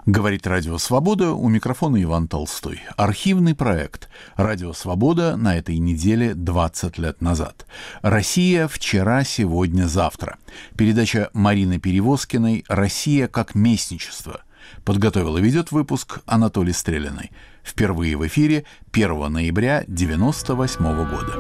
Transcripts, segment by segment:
Говорит Радио Свобода, у микрофона Иван Толстой. Архивный проект «Радио Свобода» на этой неделе 20 лет назад. «Россия вчера, сегодня, завтра». Передача Марины Перевозкиной «Россия как местничество». Подготовил и ведет выпуск Анатолий Стрелиной. Впервые в эфире 1 ноября 1998 года.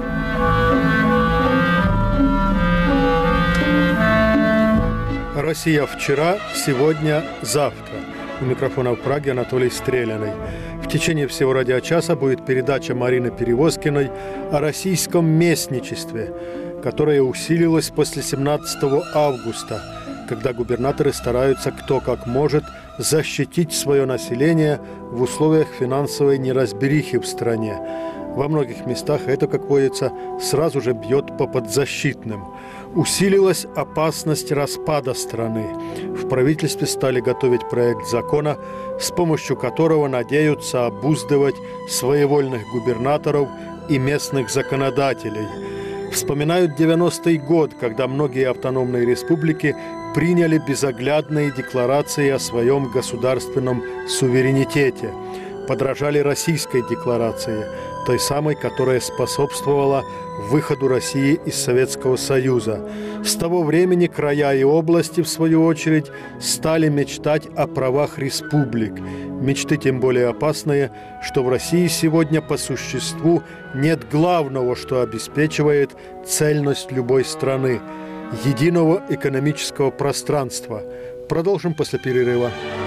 Россия вчера, сегодня, завтра. У микрофона в Праге Анатолий Стрелиной. В течение всего радиочаса будет передача Марины Перевозкиной о российском местничестве, которое усилилось после 17 августа, когда губернаторы стараются кто как может защитить свое население в условиях финансовой неразберихи в стране. Во многих местах это, как водится, сразу же бьет по подзащитным. Усилилась опасность распада страны. В правительстве стали готовить проект закона, с помощью которого надеются обуздывать своевольных губернаторов и местных законодателей. Вспоминают 90-й год, когда многие автономные республики приняли безоглядные декларации о своем государственном суверенитете. Подражали Российской декларации, той самой, которая способствовала выходу России из Советского Союза. С того времени края и области, в свою очередь, стали мечтать о правах республик. Мечты тем более опасные, что в России сегодня по существу нет главного, что обеспечивает цельность любой страны – единого экономического пространства. Продолжим после перерыва.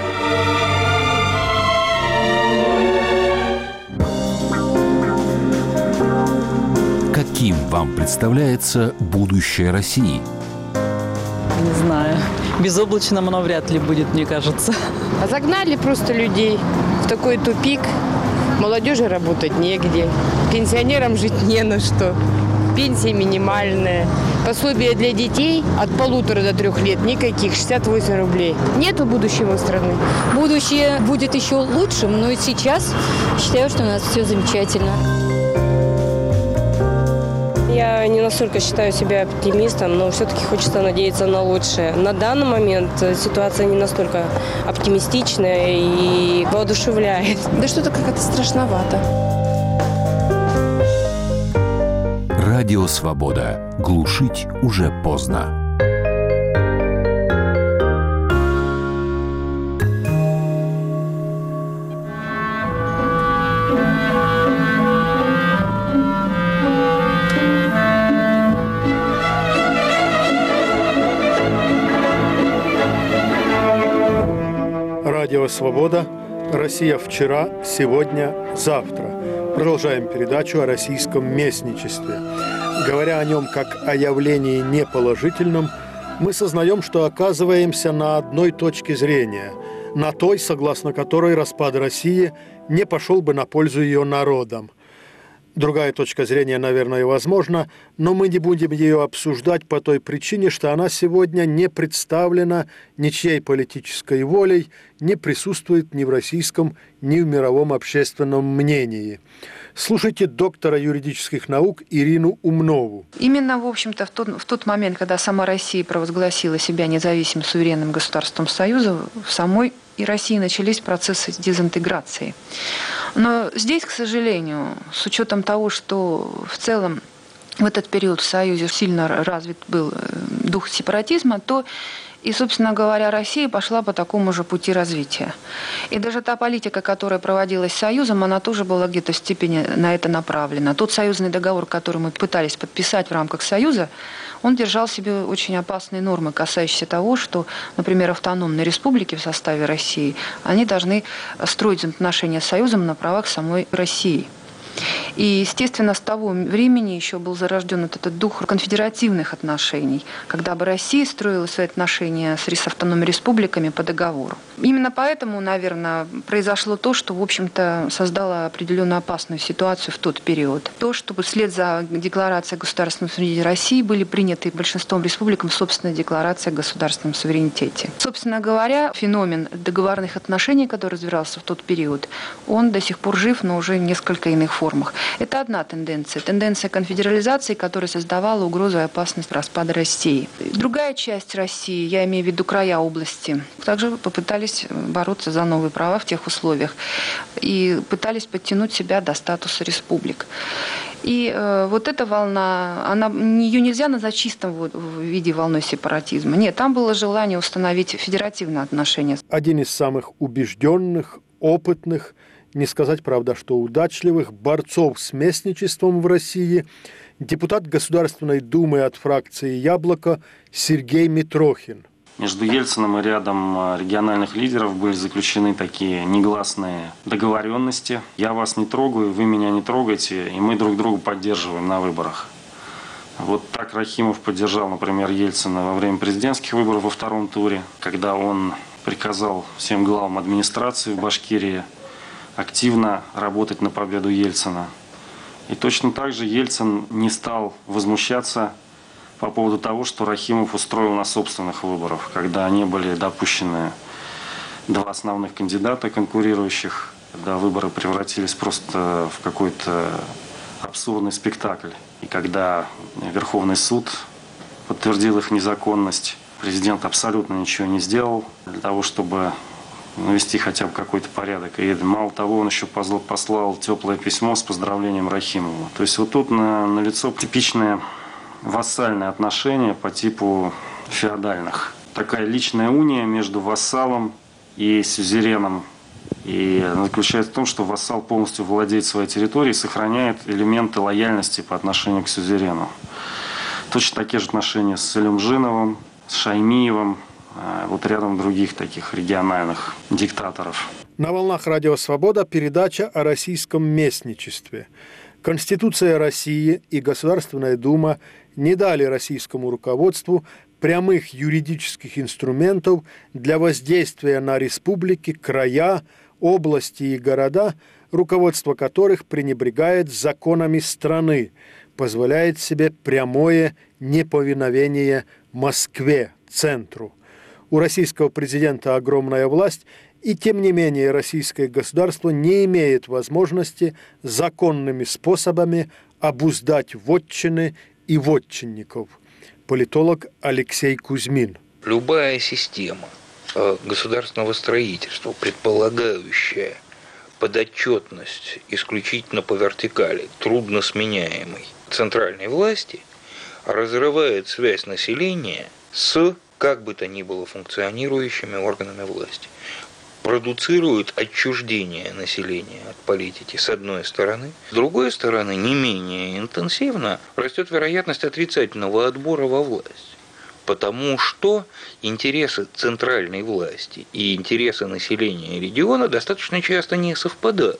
Каким вам представляется будущее России? Не знаю. Безоблачным оно вряд ли будет, мне кажется. Загнали просто людей в такой тупик. Молодежи работать негде. Пенсионерам жить не на что. Пенсия минимальная. Пособие для детей от 1,5 до 3 лет никаких, 68 рублей. Нету будущего у страны. Будущее будет еще лучшим, но и сейчас считаю, что у нас все замечательно. Я не настолько считаю себя оптимистом, но все-таки хочется надеяться на лучшее. На данный момент ситуация не настолько оптимистичная и воодушевляет. Да что-то как-то страшновато. Радио Свобода. Глушить уже поздно. Радио «Свобода». Россия вчера, сегодня, завтра. Продолжаем передачу о российском местничестве. Говоря о нем как о явлении неположительном, мы сознаем, что оказываемся на одной точке зрения, на той, согласно которой распад России не пошел бы на пользу ее народам. Другая точка зрения, наверное, возможна, но мы не будем ее обсуждать по той причине, что она сегодня не представлена ничьей политической волей, не присутствует ни в российском, ни в мировом общественном мнении. Слушайте доктора юридических наук Ирину Умнову. Именно, в общем-то, в тот момент, когда сама Россия провозгласила себя независимым суверенным государством Союза, в самой и России начались процессы дезинтеграции. Но здесь, к сожалению, с учетом того, что в целом в этот период в Союзе сильно развит был дух сепаратизма, то и, собственно говоря, Россия пошла по такому же пути развития. И даже та политика, которая проводилась Союзом, она тоже была где-то в степени на это направлена. Тот союзный договор, который мы пытались подписать в рамках Союза, он держал в себе очень опасные нормы, касающиеся того, что, например, автономные республики в составе России, они должны строить взаимоотношения с Союзом на правах самой России. И, естественно, с того времени еще был зарожден этот дух конфедеративных отношений, когда бы Россия строила свои отношения с автономными республиками по договору. Именно поэтому, наверное, произошло то, что, в общем-то, создало определенную опасную ситуацию в тот период. То, что вслед за декларацией о государственном суверенитете России были приняты большинством республикам собственная декларация о государственном суверенитете. Собственно говоря, феномен договорных отношений, который развивался в тот период, он до сих пор жив, но уже в несколько иных формах. Это одна тенденция. Тенденция конфедерализации, которая создавала угрозу и опасность распада России. Другая часть России, я имею в виду края области, также попытались бороться за новые права в тех условиях и пытались подтянуть себя до статуса республик. И вот эта волна, ее нельзя назвать чистым в виде волной сепаратизма. Нет, там было желание установить федеративные отношения. Один из самых убежденных, опытных, не сказать, правда, что удачливых борцов с местничеством в России, депутат Государственной Думы от фракции «Яблоко» Сергей Митрохин. Между Ельциным и рядом региональных лидеров были заключены такие негласные договоренности. Я вас не трогаю, вы меня не трогаете, и мы друг друга поддерживаем на выборах. Вот так Рахимов поддержал, например, Ельцина во время президентских выборов во втором туре, когда он приказал всем главам администрации в Башкирии активно работать на победу Ельцина. И точно так же Ельцин не стал возмущаться по поводу того, что Рахимов устроил на собственных выборах, когда не были допущены два основных кандидата конкурирующих, когда выборы превратились просто в какой-то абсурдный спектакль. И когда Верховный суд подтвердил их незаконность, президент абсолютно ничего не сделал для того, чтобы навести хотя бы какой-то порядок. И мало того, он еще послал теплое письмо с поздравлением Рахимову. То есть вот тут налицо типичное вассальные отношения по типу феодальных. Такая личная уния между вассалом и сюзереном. И она заключается в том, что вассал полностью владеет своей территорией и сохраняет элементы лояльности по отношению к сюзерену. Точно такие же отношения с Илюмжиновым, с Шаймиевым, вот рядом других таких региональных диктаторов. На волнах Радио Свобода передача о российском местничестве. Конституция России и Государственная Дума не дали российскому руководству прямых юридических инструментов для воздействия на республики, края, области и города, руководство которых пренебрегает законами страны, позволяет себе прямое неповиновение Москве, центру. У российского президента огромная власть, и тем не менее российское государство не имеет возможности законными способами обуздать вотчины и вотчинников. Политолог Алексей Кузьмин. Любая система государственного строительства, предполагающая подотчетность исключительно по вертикали, трудно сменяемой центральной власти, разрывает связь населения с как бы то ни было функционирующими органами власти, продуцирует отчуждение населения от политики с одной стороны, с другой стороны, не менее интенсивно растет вероятность отрицательного отбора во власть, потому что интересы центральной власти и интересы населения региона достаточно часто не совпадают.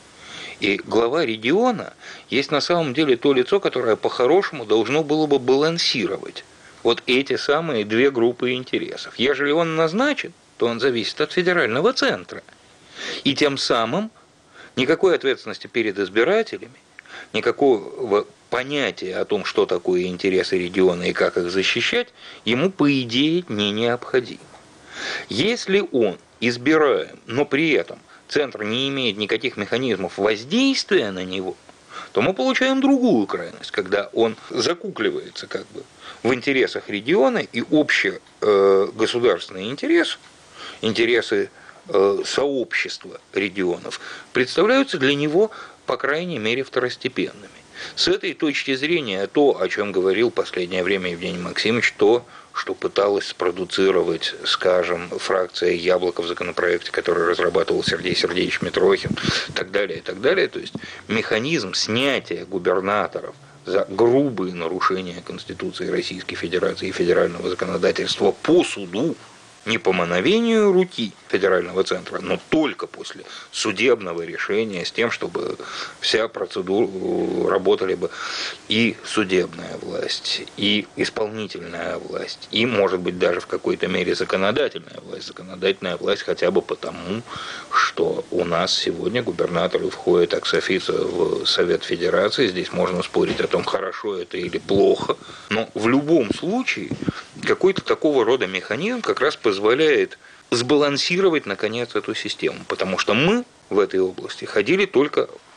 И глава региона есть на самом деле то лицо, которое по-хорошему должно было бы балансировать вот эти самые две группы интересов. Ежели он назначен, то он зависит от федерального центра. И тем самым никакой ответственности перед избирателями, никакого понятия о том, что такое интересы региона и как их защищать, ему, по идее, не необходимо. Если он избираем, но при этом центр не имеет никаких механизмов воздействия на него, то мы получаем другую крайность, когда он закукливается как бы в интересах региона, и общий государственный интерес, интересы сообщества регионов представляются для него, по крайней мере, второстепенными. С этой точки зрения то, о чем говорил в последнее время Евгений Максимович, то, что пыталась спродуцировать, скажем, фракция «Яблоко» в законопроекте, который разрабатывал Сергей Сергеевич Митрохин, и так далее, и так далее. То есть механизм снятия губернаторов за грубые нарушения Конституции Российской Федерации и федерального законодательства по суду, не по мановению руки федерального центра, но только после судебного решения с тем, чтобы вся процедура работали бы и судебная власть, и исполнительная власть, и, может быть, даже в какой-то мере законодательная власть. Законодательная власть хотя бы потому, что у нас сегодня губернаторы входят экс-официо в Совет Федерации. Здесь можно спорить о том, хорошо это или плохо, но в любом случае какой-то такого рода механизм как раз позволяет сбалансировать, наконец, эту систему. Потому что мы в этой области ходили только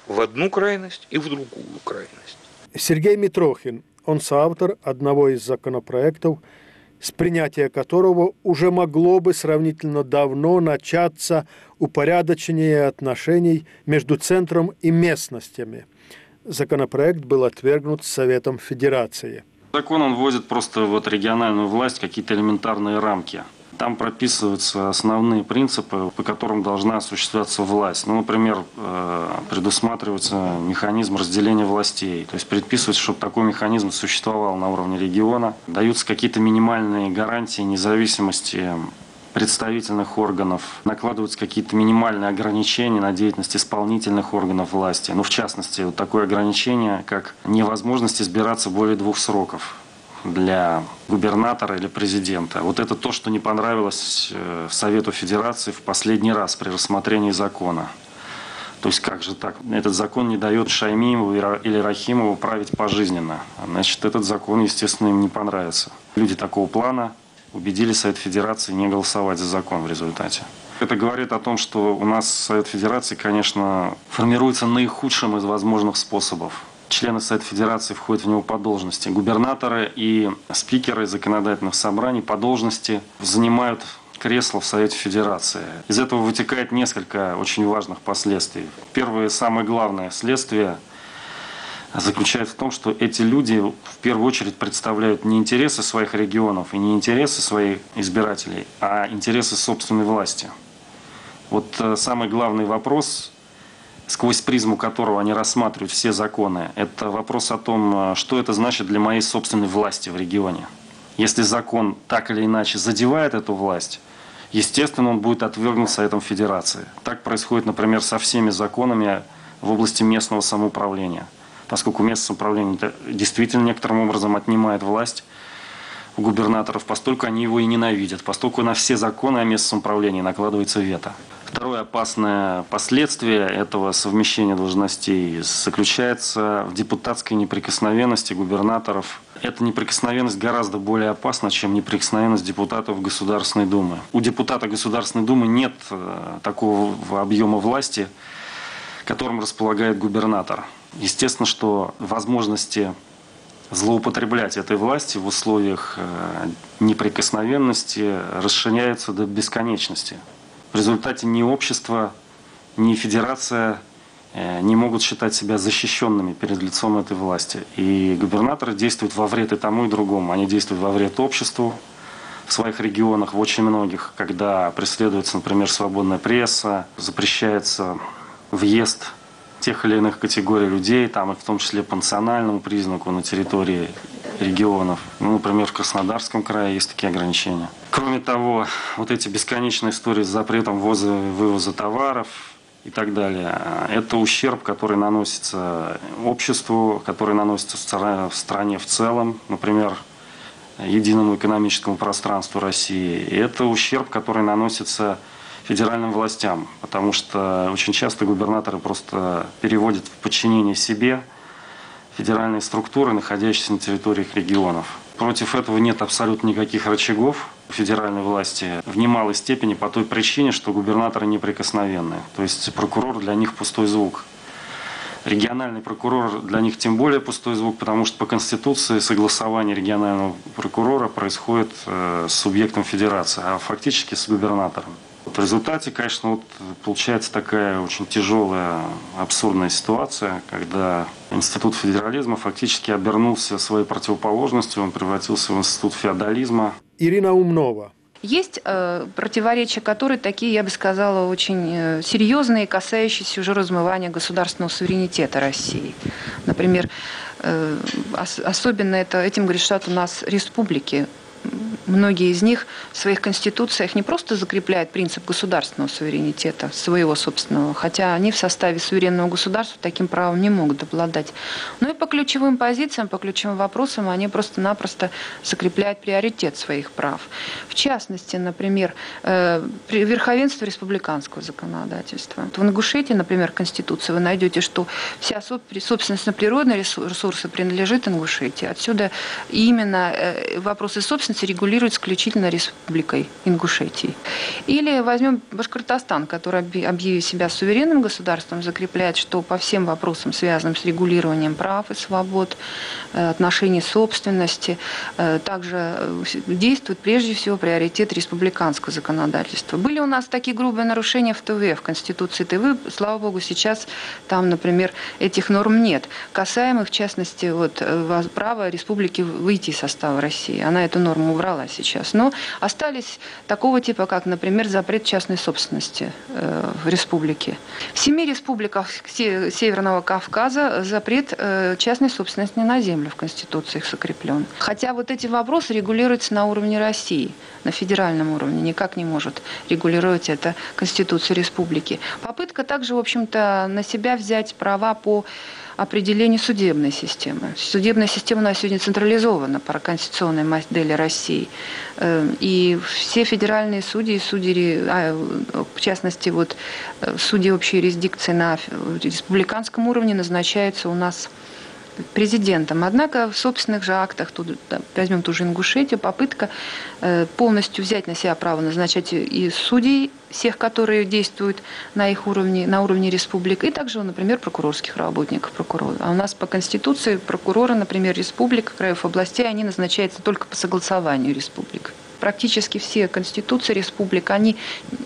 в одну крайность и в другую крайность. Сергей Митрохин, он соавтор одного из законопроектов, с принятия которого уже могло бы сравнительно давно начаться упорядочение отношений между центром и местностями. Законопроект был отвергнут Советом Федерации. Закон он вводит просто региональную власть, какие-то элементарные рамки. Там прописываются основные принципы, по которым должна осуществляться власть. Например, предусматривается механизм разделения властей. То есть предписывается, чтобы такой механизм существовал на уровне региона. Даются какие-то минимальные гарантии независимости представительных органов. Накладываются какие-то минимальные ограничения на деятельность исполнительных органов власти. В частности, такое ограничение, как невозможность избираться более 2 сроков для губернатора или президента. Это то, что не понравилось Совету Федерации в последний раз при рассмотрении закона. То есть как же так? Этот закон не дает Шаймиеву или Рахимову править пожизненно. Значит, этот закон, естественно, им не понравится. Люди такого плана убедили Совет Федерации не голосовать за закон в результате. Это говорит о том, что у нас Совет Федерации, конечно, формируется наихудшим из возможных способов. Члены Совета Федерации входят в него по должности. Губернаторы и спикеры законодательных собраний по должности занимают кресло в Совете Федерации. Из этого вытекает несколько очень важных последствий. Первое и самое главное следствие заключается в том, что эти люди в первую очередь представляют не интересы своих регионов и не интересы своих избирателей, а интересы собственной власти. Самый главный вопрос, сквозь призму которого они рассматривают все законы, это вопрос о том, что это значит для моей собственной власти в регионе. Если закон так или иначе задевает эту власть, естественно, он будет отвергнут Советом Федерации. Так происходит, например, со всеми законами в области местного самоуправления. Поскольку местное самоуправление действительно некоторым образом отнимает власть у губернаторов, поскольку они его и ненавидят, поскольку на все законы о местном самоуправлении накладывается вето. Второе опасное последствие этого совмещения должностей заключается в депутатской неприкосновенности губернаторов. Эта неприкосновенность гораздо более опасна, чем неприкосновенность депутатов Государственной Думы. У депутата Государственной Думы нет такого объема власти, которым располагает губернатор. Естественно, что возможности злоупотреблять этой властью в условиях неприкосновенности расширяются до бесконечности. В результате ни общество, ни федерация не могут считать себя защищенными перед лицом этой власти. И губернаторы действуют во вред и тому, и другому. Они действуют во вред обществу в своих регионах, в очень многих, когда преследуется, например, свободная пресса, запрещается въезд тех или иных категорий людей, там, в том числе по национальному признаку на территории регионов. Например, в Краснодарском крае есть такие ограничения. Кроме того, эти бесконечные истории с запретом вывоза товаров и так далее, это ущерб, который наносится обществу, который наносится в стране в целом, например, единому экономическому пространству России. И это ущерб, который наносится федеральным властям, потому что очень часто губернаторы просто переводят в подчинение себе федеральные структуры, находящиеся на территориях регионов. Против этого нет абсолютно никаких рычагов федеральной власти в немалой степени по той причине, что губернаторы неприкосновенны. То есть прокурор для них пустой звук. Региональный прокурор для них тем более пустой звук, потому что по Конституции согласование регионального прокурора происходит с субъектом федерации, а фактически с губернатором. В результате, конечно, получается такая очень тяжелая, абсурдная ситуация, когда институт федерализма фактически обернулся своей противоположностью, он превратился в институт феодализма. Ирина Умнова. Есть противоречия, которые такие, я бы сказала, очень серьезные, касающиеся уже размывания государственного суверенитета России. Например, особенно этим грешат у нас республики. Многие из них в своих конституциях не просто закрепляют принцип государственного суверенитета, своего собственного, хотя они в составе суверенного государства таким правом не могут обладать. Но и по ключевым позициям, по ключевым вопросам они просто-напросто закрепляют приоритет своих прав. В частности, например, верховенство республиканского законодательства. В Ингушетии, например, в Конституции вы найдете, что вся собственность на природные ресурсы принадлежит Ингушетии. Отсюда именно вопросы собственности собственности регулирует исключительно Республикой Ингушетии. Или возьмем Башкортостан, который, объявив себя суверенным государством, закрепляет, что по всем вопросам, связанным с регулированием прав и свобод, отношений собственности, также действует прежде всего приоритет республиканского законодательства. Были у нас такие грубые нарушения в ТВ, в Конституции ТВ, слава богу, сейчас там, например, этих норм нет, касаемых, в частности, права республики выйти из состава России. Она эту норму убрала сейчас. Но остались такого типа, как, например, запрет частной собственности в республике. В 7 республиках Северного Кавказа запрет частной собственности на землю в Конституции их закреплен. Хотя вот эти вопросы регулируются на уровне России, на федеральном уровне, никак не может регулировать это Конституция республики. Попытка также, в общем-то, на себя взять права по определению судебной системы. Судебная система у нас сегодня централизована по конституционной модели России. И все федеральные судьи, в частности, судьи общей юрисдикции на республиканском уровне назначаются у нас президентом. Однако в собственных же актах, возьмем ту же Ингушетию, попытка полностью взять на себя право назначать и судей, всех, которые действуют на их уровне, на уровне республик, и также, например, прокурорских работников, прокуроров. А у нас по Конституции прокуроры, например, республик, краев, областей, они назначаются только по согласованию республик. Практически все конституции республик, они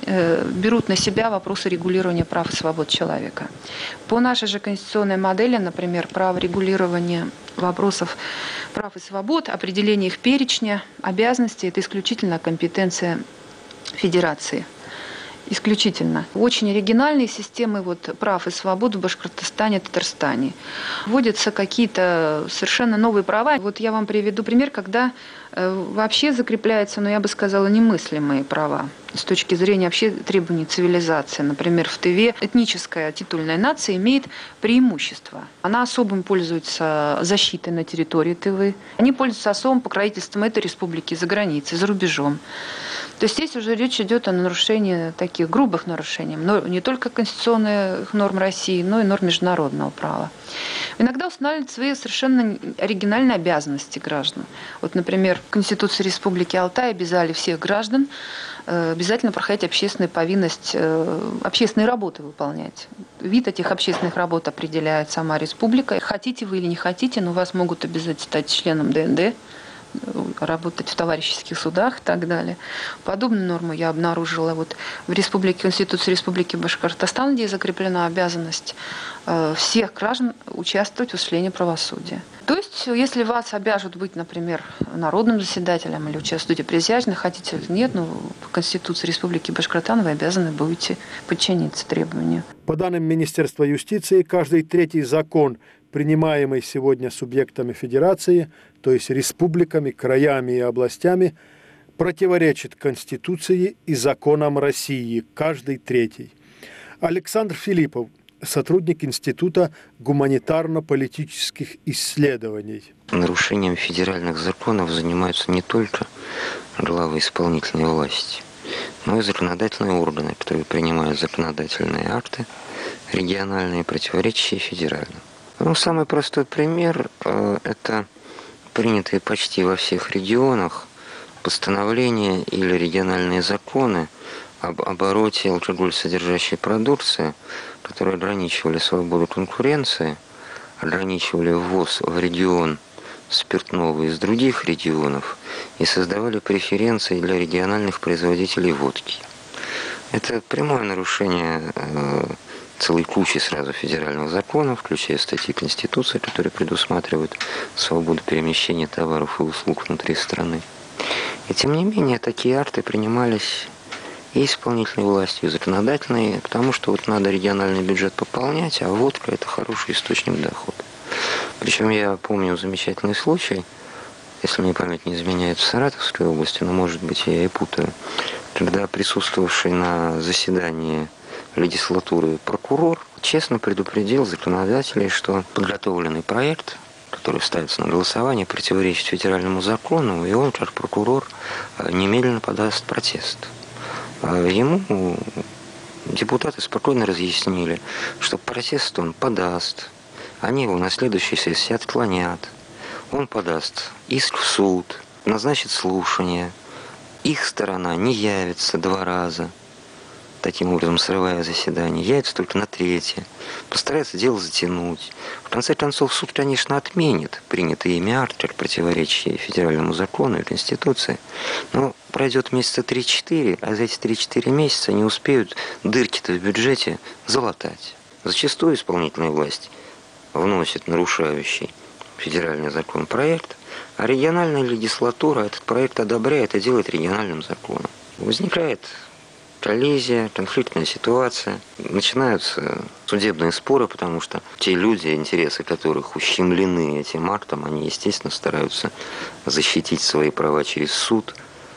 берут на себя вопросы регулирования прав и свобод человека. По нашей же конституционной модели, например, право регулирования вопросов прав и свобод, определение их перечня, обязанностей – это исключительно компетенция Федерации. Исключительно. Очень оригинальные системы прав и свобод в Башкортостане, Татарстане. Вводятся какие-то совершенно новые права. Я вам приведу пример, когда вообще закрепляются, я бы сказала, немыслимые права с точки зрения вообще требований цивилизации. Например, в Тыве этническая титульная нация имеет преимущество. Она особым пользуется защитой на территории Тывы. Они пользуются особым покровительством этой республики за границей, за рубежом. То есть здесь уже речь идет о нарушении, таких грубых нарушений, но не только конституционных норм России, но и норм международного права. Иногда устанавливают свои совершенно оригинальные обязанности граждан. Например, в Конституции Республики Алтай обязали всех граждан обязательно проходить общественную повинность, общественные работы выполнять. Вид этих общественных работ определяет сама республика. Хотите вы или не хотите, но вас могут обязать стать членом ДНД, работать в товарищеских судах и так далее. Подобную норму я обнаружила в Конституции Республики Башкортостан, где закреплена обязанность всех граждан участвовать в осуществлении правосудия. То есть, если вас обяжут быть, например, народным заседателем или участвуете присяжных, хотите или нет, по Конституции Республики Башкортостан вы обязаны будете подчиниться требованию. По данным Министерства юстиции, каждый третий закон, принимаемый сегодня субъектами Федерации, то есть республиками, краями и областями, противоречит Конституции и законам России, каждый третий. Александр Филиппов, сотрудник Института гуманитарно-политических исследований. Нарушением федеральных законов занимаются не только главы исполнительной власти, но и законодательные органы, которые принимают законодательные акты, региональные, противоречащие федеральным. Самый простой пример – это принятые почти во всех регионах постановления или региональные законы об обороте алкоголь содержащей продукции, которые ограничивали свободу конкуренции, ограничивали ввоз в регион спиртного из других регионов и создавали преференции для региональных производителей водки. Это прямое нарушение целой кучи сразу федеральных законов, включая статьи Конституции, которые предусматривают свободу перемещения товаров и услуг внутри страны. И тем не менее, такие акты принимались и исполнительной властью, и законодательной, потому что надо региональный бюджет пополнять, а водка – это хороший источник дохода. Причем я помню замечательный случай, если мне память не изменяет, в Саратовской области, но, может быть, я и путаю, когда присутствовавший на заседании легислатуры прокурор честно предупредил законодателей, что подготовленный проект, который ставится на голосование, противоречит федеральному закону, и он, как прокурор, немедленно подаст протест. Ему депутаты спокойно разъяснили, что протест он подаст, они его на следующей сессии отклонят, он подаст иск в суд, назначит слушание. Их сторона не явится 2 раза, таким образом срывая заседание, явится только на 3-е, постарается дело затянуть. В конце концов, суд, конечно, отменит принятые ими акты, противоречащие федеральному закону и Конституции, но пройдет месяца 3-4, а за эти 3-4 месяца они успеют дырки-то в бюджете залатать. Зачастую исполнительная власть вносит нарушающий федеральный закон проект, а региональная легислатура этот проект одобряет и делает региональным законом. Возникает коллизия, конфликтная ситуация, начинаются судебные споры, потому что те люди, интересы которых ущемлены этим актом, они, естественно, стараются защитить свои права через суд.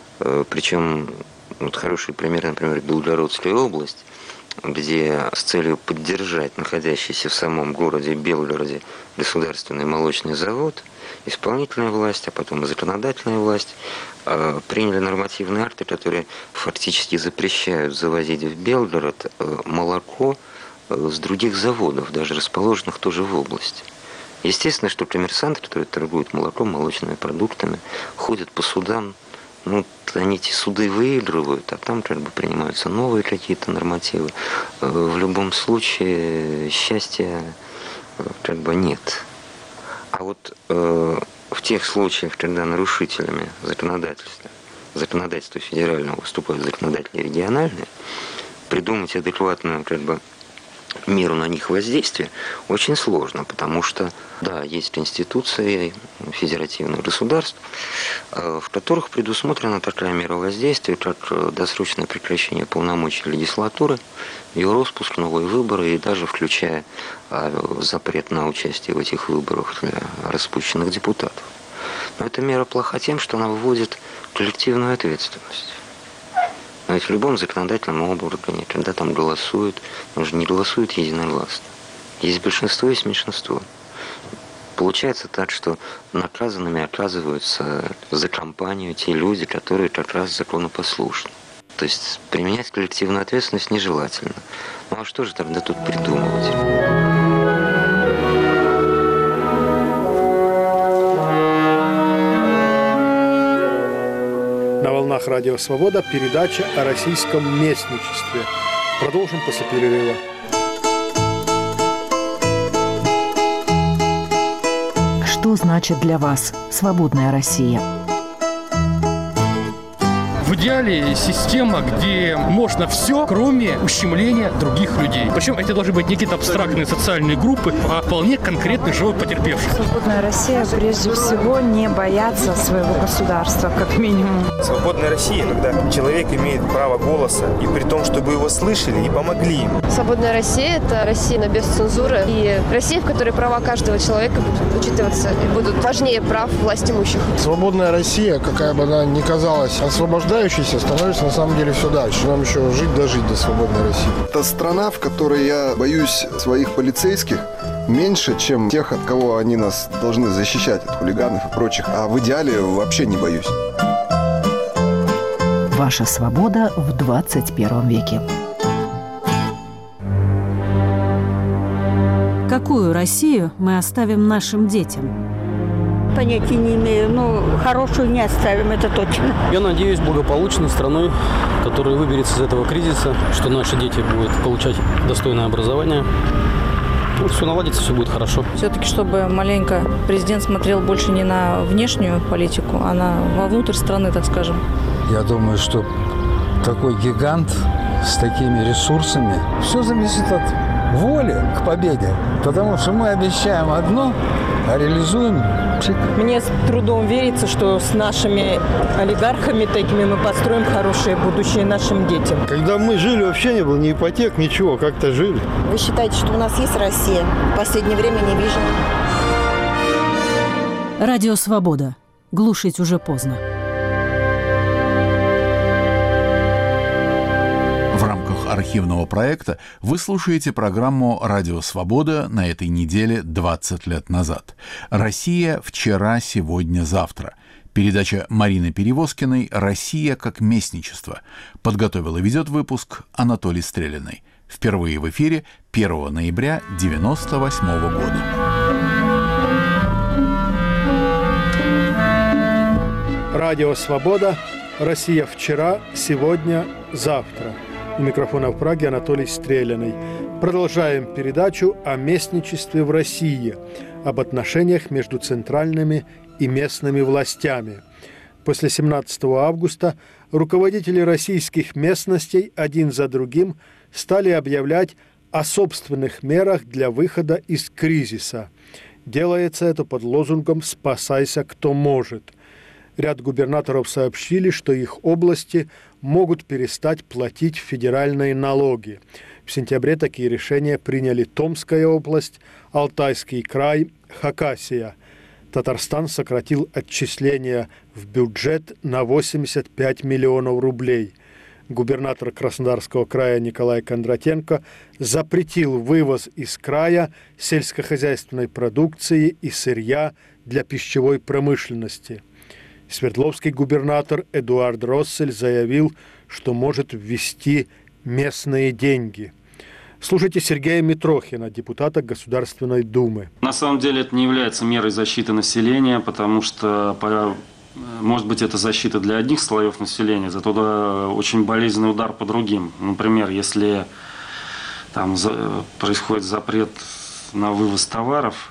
Причем вот хороший пример, например, Белгородская область, где с целью поддержать находящийся в самом городе Белгороде государственный молочный завод, исполнительная власть, а потом и законодательная власть приняли нормативные акты, которые фактически запрещают завозить в Белгород молоко с других заводов, даже расположенных тоже в области. Естественно, что коммерсанты, которые торгуют молоком, молочными продуктами, ходят по судам. Ну, они эти суды выигрывают, а там как бы принимаются новые какие-то нормативы. В любом случае счастья как бы нет. А вот в тех случаях, когда нарушителями законодательства федерального выступают законодатели региональные, придумать адекватную как бы меру на них воздействия очень сложно, потому что, да, есть конституции федеративных государств, в которых предусмотрена такая мера воздействия, как досрочное прекращение полномочий легислатуры, ее распуск, новые выборы и даже включая запрет на участие в этих выборах для распущенных депутатов. Но эта мера плоха тем, что она вводит коллективную ответственность. Но ведь в любом законодательном органе, когда там голосуют, он же не голосует единогласно. Есть большинство, есть меньшинство. Получается так, что наказанными оказываются за кампанию те люди, которые как раз законопослушны. То есть применять коллективную ответственность нежелательно. Ну а что же тогда тут придумывать? На волнах Радио Свобода передача о российском местничестве. Продолжим после перерыва. Что значит для вас свободная Россия? В идеале система, где можно все, кроме ущемления других людей. Причем это должны быть не какие-то абстрактные социальные группы, а вполне конкретный живой потерпевший. Свободная Россия прежде всего не бояться своего государства, как минимум. Свободная Россия, когда человек имеет право голоса, и при том, чтобы его слышали и помогли ему. Свободная Россия – это Россия без цензуры и Россия, в которой права каждого человека будут учитываться и будут важнее прав властимущих. Свободная Россия, какая бы она ни казалась освобождающей, становится на самом деле все дальше. Нам еще жить до свободной России. Это страна, в которой я боюсь своих полицейских меньше, чем тех, от кого они нас должны защищать, от хулиганов и прочих. А в идеале вообще не боюсь. Ваша свобода в 21 веке. Какую Россию мы оставим нашим детям? Понятия не имею, но хорошую не оставим, это точно. Я надеюсь, благополучной страной, которая выберется из этого кризиса, что наши дети будут получать достойное образование. Ну, все наладится, все будет хорошо. Все-таки, чтобы маленько президент смотрел больше не на внешнюю политику, а вовнутрь страны, так скажем. Я думаю, что такой гигант с такими ресурсами, все зависит от воли к победе. Потому что мы обещаем одно, а реализуем чик. Мне с трудом верится, что с нашими олигархами такими мы построим хорошее будущее нашим детям. Когда мы жили, вообще не было ни ипотек, ничего, как-то жили. Вы считаете, что у нас есть Россия? В последнее время не вижу. Радио Свобода. Глушить уже поздно. В рамках архивного проекта вы слушаете программу «Радио Свобода» на этой неделе 20 лет назад. «Россия. Вчера, сегодня, завтра». Передача Марины Перевозкиной «Россия как местничество». Подготовил и ведет выпуск Анатолий Стрелиной. Впервые в эфире 1 ноября 1998 года. Радио «Свобода». Россия вчера, сегодня, завтра. У микрофона в Праге Анатолий Стреляный. Продолжаем передачу о местничестве в России, об отношениях между центральными и местными властями. После 17 августа руководители российских местностей один за другим стали объявлять о собственных мерах для выхода из кризиса. Делается это под лозунгом «Спасайся, кто может». Ряд губернаторов сообщили, что их области могут перестать платить федеральные налоги. В сентябре такие решения приняли Томская область, Алтайский край, Хакасия. Татарстан сократил отчисления в бюджет на 85 миллионов рублей. Губернатор Краснодарского края Николай Кондратенко запретил вывоз из края сельскохозяйственной продукции и сырья для пищевой промышленности. Свердловский губернатор Эдуард Россель заявил, что может ввести местные деньги. Слушайте Сергея Митрохина, депутата Государственной Думы. На самом деле это не является мерой защиты населения, потому что, может быть, это защита для одних слоев населения, зато очень болезненный удар по другим. Например, если там происходит запрет на вывоз товаров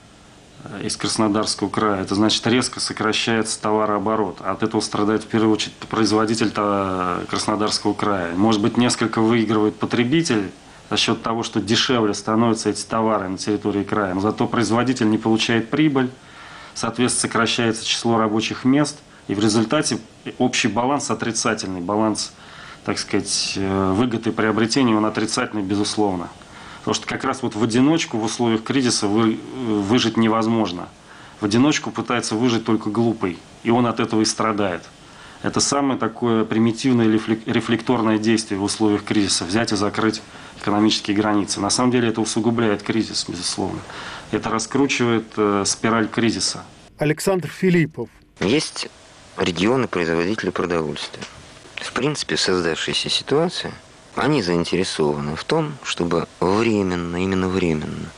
из Краснодарского края, это значит резко сокращается товарооборот. От этого страдает в первую очередь производитель Краснодарского края. Может быть, несколько выигрывает потребитель за счет того, что дешевле становятся эти товары на территории края. Но зато производитель не получает прибыль, соответственно, сокращается число рабочих мест, и в результате общий баланс отрицательный. Баланс, так сказать, выгод и приобретения, он отрицательный, безусловно. Потому что как раз вот в одиночку в условиях кризиса выжить невозможно. В одиночку пытается выжить только глупый, и он от этого и страдает. Это самое такое примитивное рефлекторное действие в условиях кризиса – взять и закрыть экономические границы. На самом деле это усугубляет кризис, безусловно. Это раскручивает спираль кризиса. Александр Филиппов. Есть регионы-производители продовольствия. В принципе, в создавшейся ситуации они заинтересованы в том, чтобы именно временно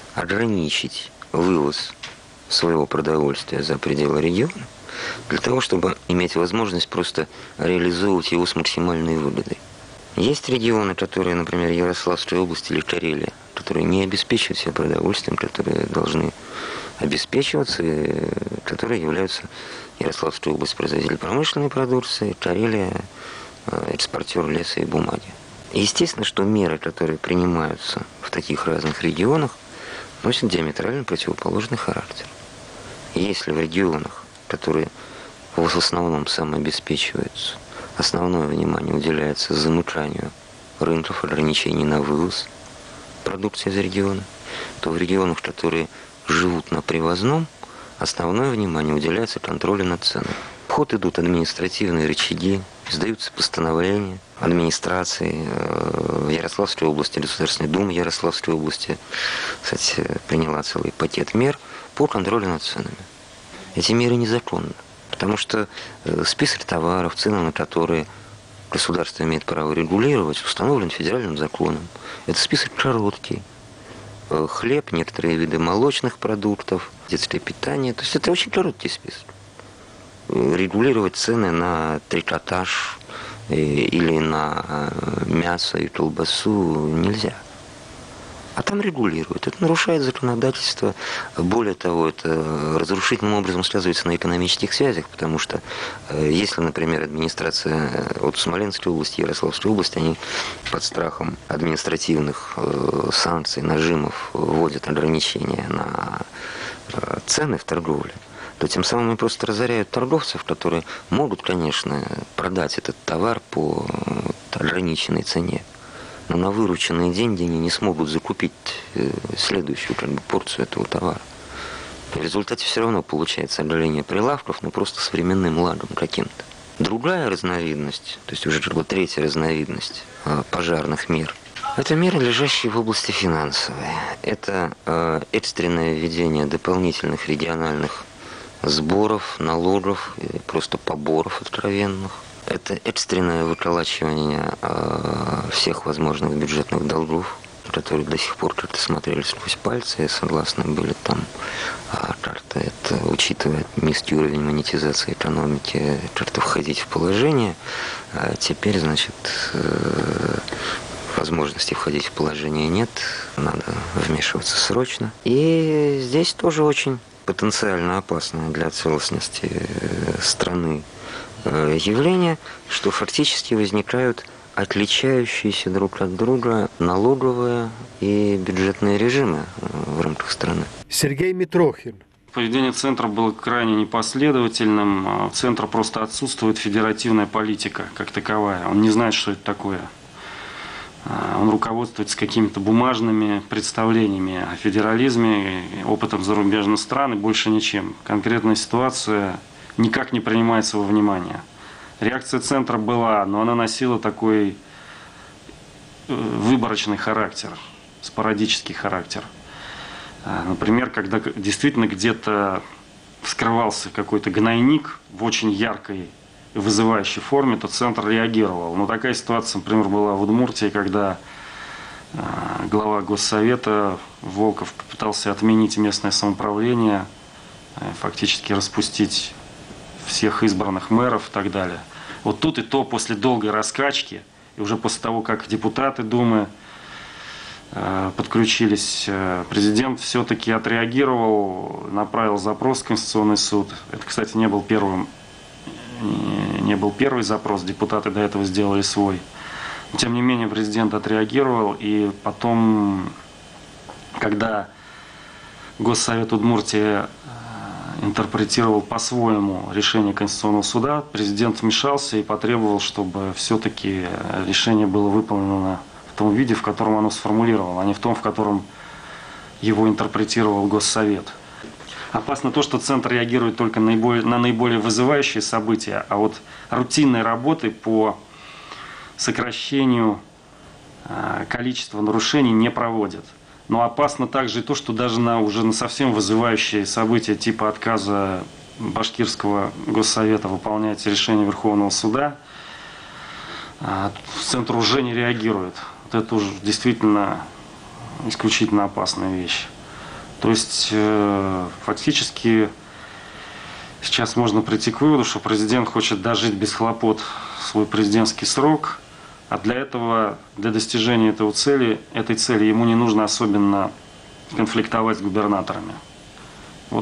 ограничить вывоз своего продовольствия за пределы региона, для того, чтобы иметь возможность просто реализовывать его с максимальной выгодой. Есть регионы, которые, например, Ярославская область или Карелия, которые не обеспечивают себя продовольствием, которые должны обеспечиваться, и которые являются Ярославская область производитель промышленной продукции, Карелия экспортер леса и бумаги. Естественно, что меры, которые принимаются в таких разных регионах, носят диаметрально противоположный характер. Если в регионах, которые в основном самообеспечиваются, основное внимание уделяется замыканию рынков, ограничений на вывоз продукции из региона, то в регионах, которые живут на привозном, основное внимание уделяется контролю над ценами. В ход идут административные рычаги, издаются постановления администрации в Ярославской области, Государственной Думы Ярославской области, кстати, приняла целый пакет мер по контролю над ценами. Эти меры незаконны, потому что список товаров, цены на которые государство имеет право регулировать, установлен федеральным законом. Это список короткий. Хлеб, некоторые виды молочных продуктов, детское питание. То есть это очень короткий список. Регулировать цены на трикотаж или на мясо и колбасу нельзя. А там регулируют. Это нарушает законодательство. Более того, это разрушительным образом сказывается на экономических связях, потому что если, например, администрация от Смоленской области, Ярославской области, они под страхом административных санкций, нажимов вводят ограничения на цены в торговле, то тем самым они просто разоряют торговцев, которые могут, конечно, продать этот товар по ограниченной цене. Но на вырученные деньги они не смогут закупить следующую порцию этого товара. В результате все равно получается оголение прилавков, но просто с временным лагом каким-то. Другая разновидность, то есть уже третья разновидность пожарных мер, это меры, лежащие в области финансовой. Это экстренное введение дополнительных региональных сборов, налогов, или просто поборов откровенных. Это экстренное выколачивание всех возможных бюджетных долгов, которые до сих пор как-то смотрели сквозь пальцы и согласны были там карты это, учитывая низкий уровень монетизации экономики, как-то входить в положение. А теперь, значит, возможности входить в положение нет, надо вмешиваться срочно. И здесь тоже очень потенциально опасное для целостности страны явление, что фактически возникают отличающиеся друг от друга налоговые и бюджетные режимы в рамках страны. Сергей Митрохин. Поведение Центра было крайне непоследовательным. В Центре просто отсутствует федеративная политика как таковая. Он не знает, что это такое. Он руководствуется какими-то бумажными представлениями о федерализме, опытом зарубежных стран и больше ничем. Конкретная ситуация никак не принимается во внимание. Реакция Центра была, но она носила такой выборочный характер, спорадический характер. Например, когда действительно где-то вскрывался какой-то гнойник в очень яркой и вызывающей форме, то Центр реагировал. Но такая ситуация, например, была в Удмуртии, когда глава Госсовета Волков попытался отменить местное самоуправление, фактически распустить всех избранных мэров и так далее. Вот тут и то после долгой раскачки, и уже после того, как депутаты Думы подключились, президент все-таки отреагировал, направил запрос в Конституционный суд. Это, кстати, не был первый запрос, депутаты до этого сделали свой. Но, тем не менее, президент отреагировал, и потом, когда Госсовет Удмуртии интерпретировал по-своему решение Конституционного суда, президент вмешался и потребовал, чтобы все-таки решение было выполнено в том виде, в котором оно сформулировано, а не в том, в котором его интерпретировал Госсовет. Опасно то, что Центр реагирует только на наиболее вызывающие события, а вот рутинной работы по сокращению количества нарушений не проводит. Но опасно также и то, что даже уже на совсем вызывающие события типа отказа Башкирского Госсовета выполнять решение Верховного суда, Центр уже не реагирует. Вот это уже действительно исключительно опасная вещь. То есть фактически сейчас можно прийти к выводу, что президент хочет дожить без хлопот свой президентский срок, а для этого, для достижения этой цели ему не нужно особенно конфликтовать с губернаторами. Вот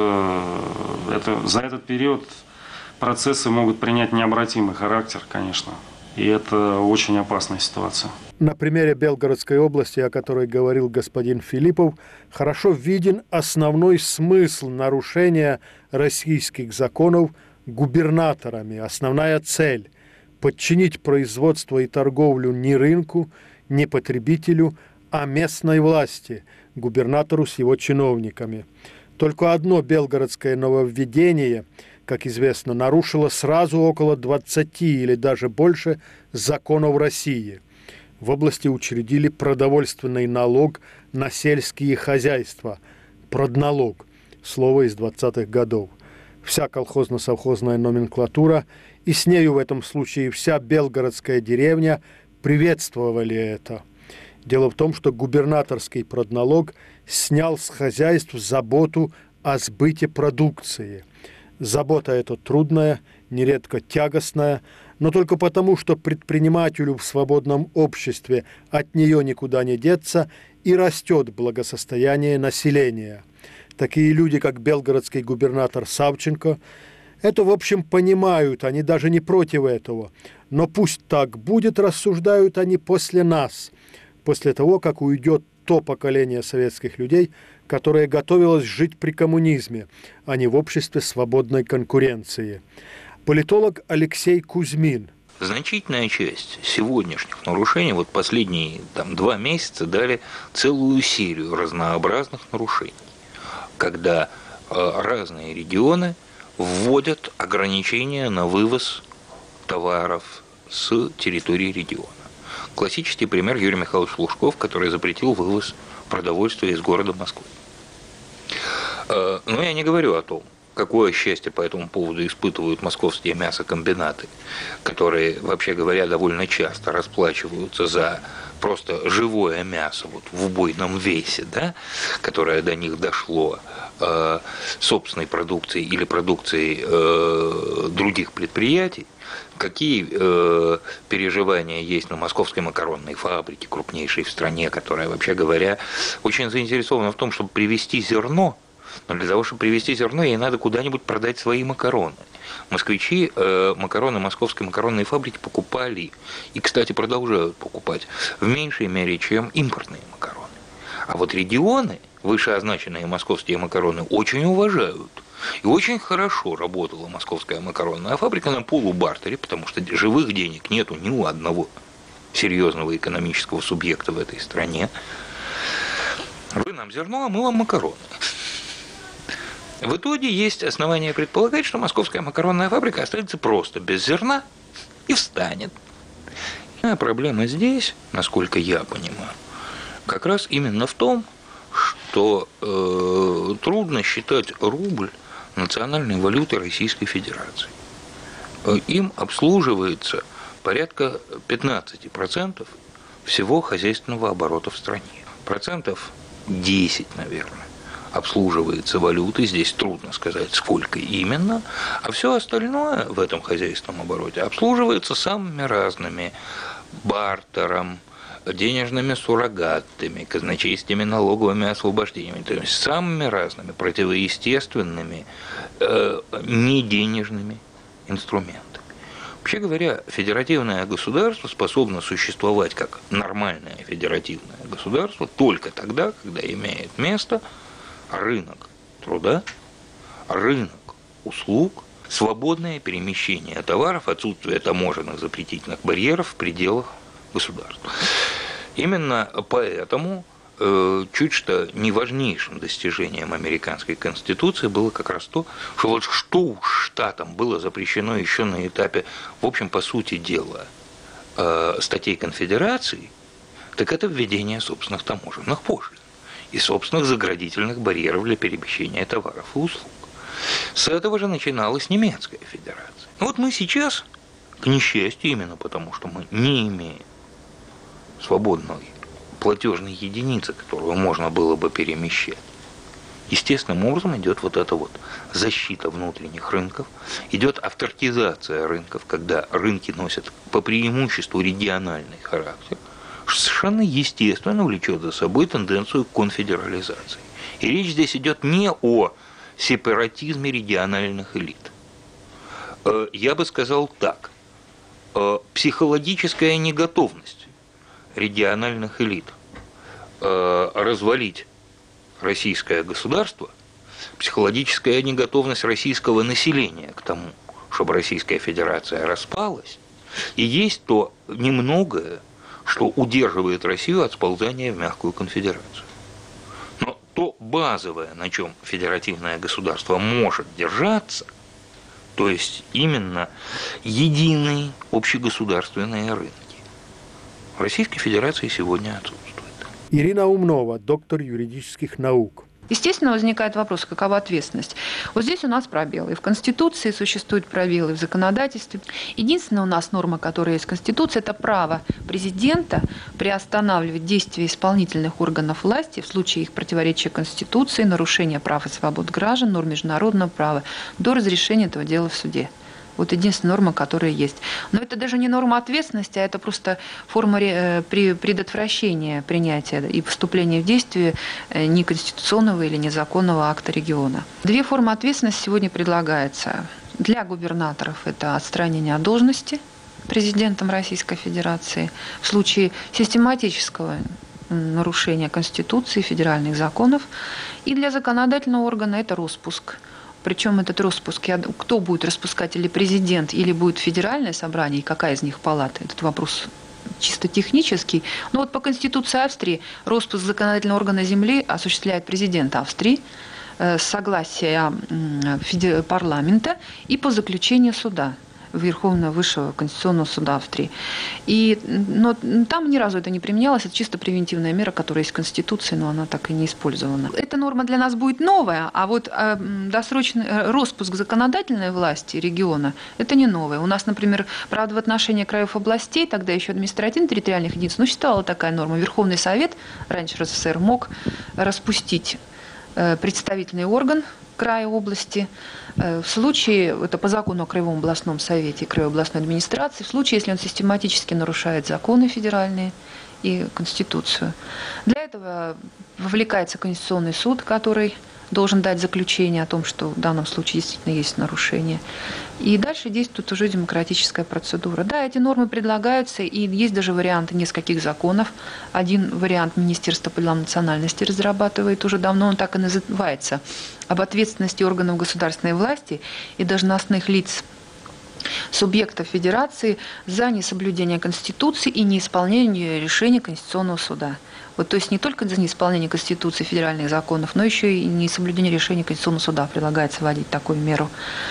за этот период процессы могут принять необратимый характер, конечно. И это очень опасная ситуация. На примере Белгородской области, о которой говорил господин Филиппов, хорошо виден основной смысл нарушения российских законов губернаторами. Основная цель – подчинить производство и торговлю не рынку, не потребителю, а местной власти, губернатору с его чиновниками. Только одно белгородское нововведение, как известно, нарушило сразу около 20 или даже больше законов России. В области учредили продовольственный налог на сельские хозяйства, продналог, слово из 20-х годов. Вся колхозно-совхозная номенклатура и с нею в этом случае вся белгородская деревня приветствовали это. Дело в том, что губернаторский продналог снял с хозяйств заботу о сбыте продукции. Забота эта трудная, нередко тягостная, но только потому, что предпринимателю в свободном обществе от нее никуда не деться и растет благосостояние населения. Такие люди, как белгородский губернатор Савченко, это, в общем, понимают, они даже не против этого. Но пусть так будет, рассуждают они после нас, после того, как уйдет то поколение советских людей, которое готовилось жить при коммунизме, а не в обществе свободной конкуренции. Политолог Алексей Кузьмин. Значительная часть сегодняшних нарушений, вот последние 2 месяца дали целую серию разнообразных нарушений, когда разные регионы вводят ограничения на вывоз товаров с территории региона. Классический пример Юрий Михайлович Лужков, который запретил вывоз продовольствия из города Москвы. Но я не говорю о том, какое счастье по этому поводу испытывают московские мясокомбинаты, которые, вообще говоря, довольно часто расплачиваются за просто живое мясо вот, в убойном весе, да, которое до них дошло, собственной продукцией или продукцией других предприятий. Какие переживания есть на московской макаронной фабрике, крупнейшей в стране, которая, вообще говоря, очень заинтересована в том, чтобы привезти зерно. Но для того, чтобы привезти зерно, ей надо куда-нибудь продать свои макароны. Москвичи макароны московской макаронной фабрики покупали, и, кстати, продолжают покупать, в меньшей мере, чем импортные макароны. А вот регионы, вышеозначенные московские макароны, очень уважают. И очень хорошо работала московская макаронная фабрика на полубартере, потому что живых денег нету ни у одного серьезного экономического субъекта в этой стране. Вы нам зерно, а мы вам макароны. В итоге есть основания предполагать, что московская макаронная фабрика останется просто без зерна и встанет. А проблема здесь, насколько я понимаю, как раз именно в том, что трудно считать рубль национальной валютой Российской Федерации. Им обслуживается порядка 15% всего хозяйственного оборота в стране. 10%, наверное, обслуживается валютой, здесь трудно сказать, сколько именно, а все остальное в этом хозяйственном обороте обслуживается самыми разными: бартером, денежными суррогатами, казначейскими налоговыми освобождениями, то есть самыми разными противоестественными неденежными инструментами. Вообще говоря, федеративное государство способно существовать как нормальное федеративное государство только тогда, когда имеет место рынок труда, рынок услуг, свободное перемещение товаров, отсутствие таможенных запретительных барьеров в пределах государства. Именно поэтому чуть что не важнейшим достижением американской конституции было как раз то, что вот что уж штатам было запрещено еще на этапе, в общем, по сути дела, статей конфедерации, так это введение собственных таможенных пошлин и собственных заградительных барьеров для перемещения товаров и услуг. С этого же начиналась немецкая федерация. Вот мы сейчас, к несчастью, именно потому, что мы не имеем свободной платежной единицы, которую можно было бы перемещать, естественным образом идет вот эта вот защита внутренних рынков, идет автартизация рынков, когда рынки носят по преимуществу региональный характер, что совершенно естественно влечет за собой тенденцию к конфедерализации. И речь здесь идет не о сепаратизме региональных элит. Я бы сказал так: психологическая неготовность региональных элит развалить российское государство, психологическая неготовность российского населения к тому, чтобы Российская Федерация распалась, и есть то немногое, что удерживает Россию от сползания в мягкую конфедерацию. Но то базовое, на чем федеративное государство может держаться, то есть именно единые общегосударственные рынки, в Российской Федерации сегодня отсутствует. Ирина Умнова, доктор юридических наук. Естественно, возникает вопрос, какова ответственность. Вот здесь у нас пробелы. И в Конституции существуют пробелы, и в законодательстве. Единственная у нас норма, которая есть в Конституции, это право президента приостанавливать действия исполнительных органов власти в случае их противоречия Конституции, нарушения прав и свобод граждан, норм международного права, до разрешения этого дела в суде. Вот единственная норма, которая есть. Но это даже не норма ответственности, а это просто форма предотвращения принятия и вступления в действие неконституционного или незаконного акта региона. Две формы ответственности сегодня предлагаются. Для губернаторов это отстранение от должности президентом Российской Федерации в случае систематического нарушения Конституции, федеральных законов. И для законодательного органа это распуск. Причем этот распуск, кто будет распускать, или президент, или будет федеральное собрание, и какая из них палата, этот вопрос чисто технический. Но вот по Конституции Австрии распуск законодательного органа земли осуществляет президент Австрии с согласия парламента и по заключению суда. Верховного Высшего Конституционного суда Австрии. Но там ни разу это не применялось, это чисто превентивная мера, которая есть в Конституции, но она так и не использована. Эта норма для нас будет новая, а вот досрочный распуск законодательной власти региона – это не новое. У нас, например, правда, в отношении краев областей, тогда еще административно-территориальных единиц, существовала такая норма. Верховный Совет, раньше РСФСР, мог распустить представительный орган края, области, в случае, это по закону о Краевом областном совете и Краевой областной администрации, в случае, если он систематически нарушает законы федеральные и Конституцию. Для этого вовлекается Конституционный суд, который должен дать заключение о том, что в данном случае действительно есть нарушение. И дальше действует уже демократическая процедура. Да, эти нормы предлагаются, и есть даже варианты нескольких законов. Один вариант Министерство по делам национальности разрабатывает уже давно, он так и называется, об ответственности органов государственной власти и должностных лиц субъектов федерации за несоблюдение Конституции и неисполнение решений Конституционного суда. Вот, то есть не только за неисполнение Конституции, федеральных законов, но еще и несоблюдение решений Конституционного суда предлагается вводить такую меру.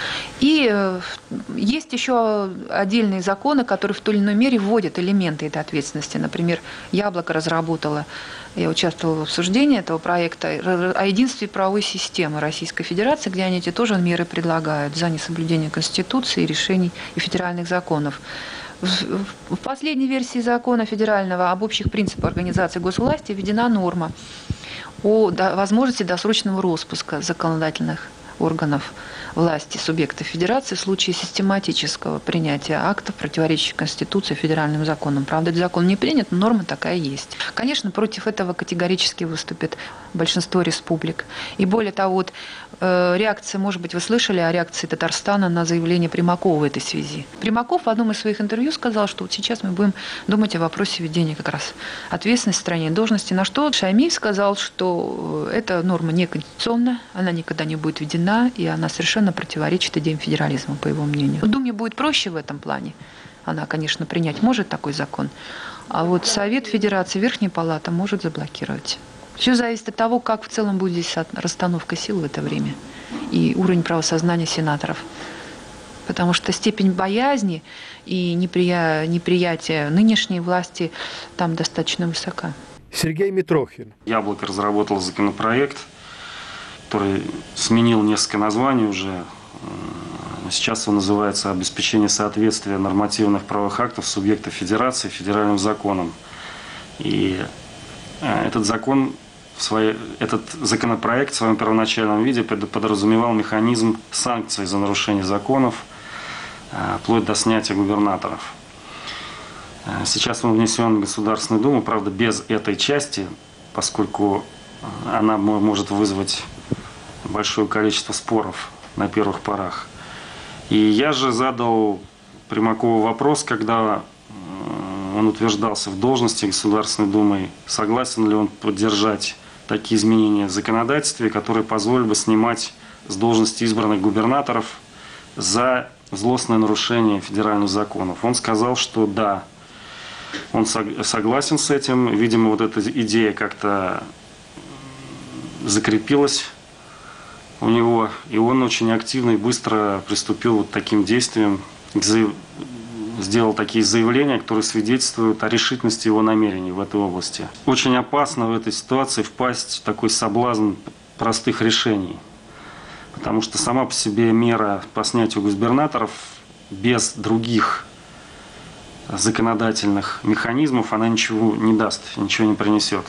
И есть еще отдельные законы, которые в той или иной мере вводят элементы этой ответственности. Например, «Яблоко» разработало, я участвовала в обсуждении этого проекта, о единстве правовой системы Российской Федерации, где они эти тоже меры предлагают за несоблюдение Конституции, решений и федеральных законов. В последней версии закона федерального об общих принципах организации госвласти введена норма о возможности досрочного распуска законодательных органов власти субъектов федерации в случае систематического принятия актов, противоречащих Конституции, федеральным законам. Правда, этот закон не принят, но норма такая есть. Конечно, против этого категорически выступит большинство республик. И более того, вот, реакция, может быть, вы слышали о реакции Татарстана на заявление Примакова в этой связи. Примаков в одном из своих интервью сказал, что вот сейчас мы будем думать о вопросе введения как раз ответственности в стране должности, на что Шаймиев сказал, что эта норма неконституционна, она никогда не будет введена, и она совершенно противоречит идеям федерализма, по его мнению. Думе будет проще в этом плане. Она, конечно, принять может такой закон, а вот Совет Федерации, Верхняя Палата может заблокировать. Все зависит от того, как в целом будет здесь расстановка сил в это время и уровень правосознания сенаторов. Потому что степень боязни и неприятия нынешней власти там достаточно высока. Сергей Митрохин. «Яблоко» разработал законопроект, который сменил несколько названий уже. Сейчас он называется «Обеспечение соответствия нормативных правовых актов субъектов федерации федеральным законам». И этот законопроект в своем первоначальном виде подразумевал механизм санкций за нарушение законов, вплоть до снятия губернаторов. Сейчас он внесен в Государственную Думу, правда, без этой части, поскольку она может вызвать большое количество споров на первых порах. И я же задал Примакову вопрос, когда он утверждался в должности Государственной Думы, согласен ли он поддержать такие изменения в законодательстве, которые позволили бы снимать с должности избранных губернаторов за злостное нарушение федеральных законов. Он сказал, что да, он согласен с этим. Видимо, вот эта идея как-то закрепилась у него, и он очень активно и быстро приступил вот к таким действиям, сделал такие заявления, которые свидетельствуют о решительности его намерений в этой области. Очень опасно в этой ситуации впасть в такой соблазн простых решений, потому что сама по себе мера по снятию губернаторов без других законодательных механизмов она ничего не даст, ничего не принесет.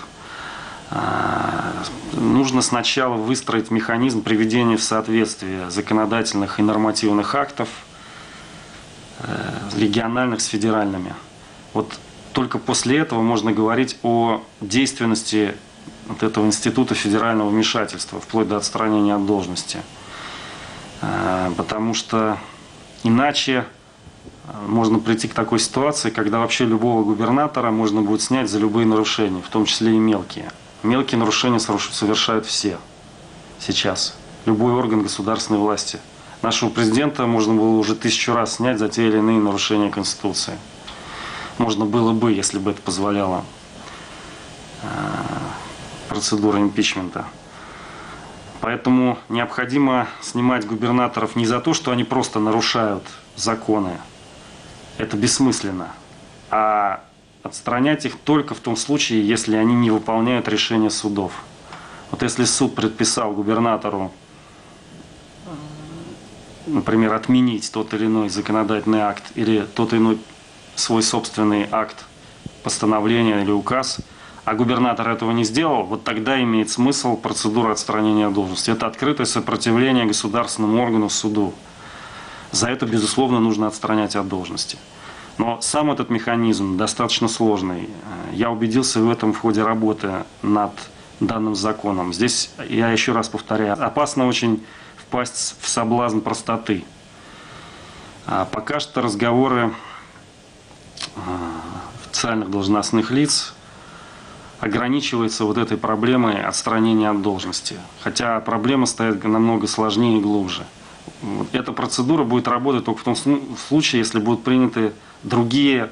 Нужно сначала выстроить механизм приведения в соответствие законодательных и нормативных актов региональных с федеральными. Вот только после этого можно говорить о действенности вот этого института федерального вмешательства, вплоть до отстранения от должности. Потому что иначе можно прийти к такой ситуации, когда вообще любого губернатора можно будет снять за любые нарушения, в том числе и мелкие. Мелкие нарушения совершают все сейчас. Любой орган государственной власти. Нашего президента можно было уже 1000 раз снять за те или иные нарушения Конституции. Можно было бы, если бы это позволяла процедура импичмента. Поэтому необходимо снимать губернаторов не за то, что они просто нарушают законы, это бессмысленно. А отстранять их только в том случае, если они не выполняют решения судов. Вот если суд предписал губернатору, например, отменить тот или иной законодательный акт или тот или иной свой собственный акт, постановление или указ, а губернатор этого не сделал, вот тогда имеет смысл процедура отстранения от должности. Это открытое сопротивление государственному органу, суду. За это, безусловно, нужно отстранять от должности. Но сам этот механизм достаточно сложный. Я убедился в этом в ходе работы над данным законом. Здесь, я еще раз повторяю, опасно очень впасть в соблазн простоты. Пока что разговоры официальных должностных лиц ограничиваются вот этой проблемой отстранения от должности. Хотя проблема стоит намного сложнее и глубже. Эта процедура будет работать только в том случае, если будут приняты другие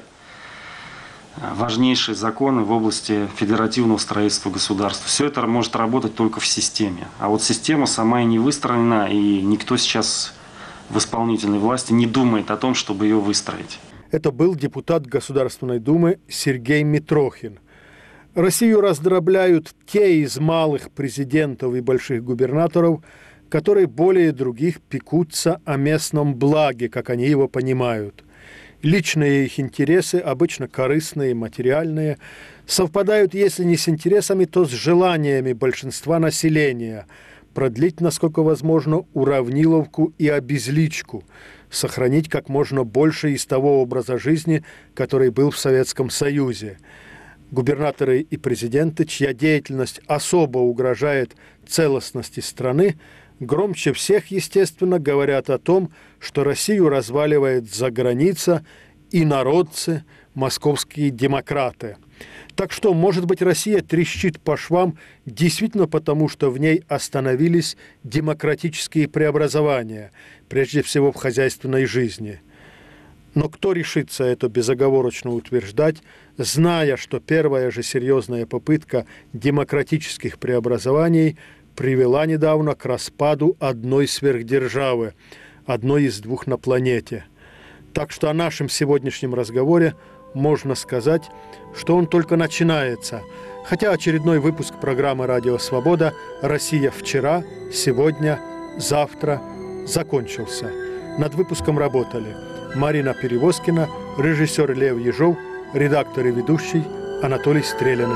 важнейшие законы в области федеративного строительства государства. Все это может работать только в системе. А вот система сама и не выстроена, и никто сейчас в исполнительной власти не думает о том, чтобы ее выстроить. Это был депутат Государственной Думы Сергей Митрохин. Россию раздробляют те из малых президентов и больших губернаторов, которые более других пекутся о местном благе, как они его понимают. Личные их интересы, обычно корыстные, материальные, совпадают, если не с интересами, то с желаниями большинства населения продлить, насколько возможно, уравниловку и обезличку, сохранить как можно больше из того образа жизни, который был в Советском Союзе. Губернаторы и президенты, чья деятельность особо угрожает целостности страны, громче всех, естественно, говорят о том, что Россию разваливает заграница, инородцы, московские демократы. Так что, может быть, Россия трещит по швам действительно потому, что в ней остановились демократические преобразования, прежде всего в хозяйственной жизни. Но кто решится это безоговорочно утверждать, зная, что первая же серьезная попытка демократических преобразований привела недавно к распаду одной сверхдержавы, одной из двух на планете. Так что о нашем сегодняшнем разговоре можно сказать, что он только начинается, хотя очередной выпуск программы «Радио Свобода» «Россия вчера, сегодня, завтра» закончился. Над выпуском работали Марина Перевозкина, режиссер Лев Ежов, редактор и ведущий Анатолий Стреляный.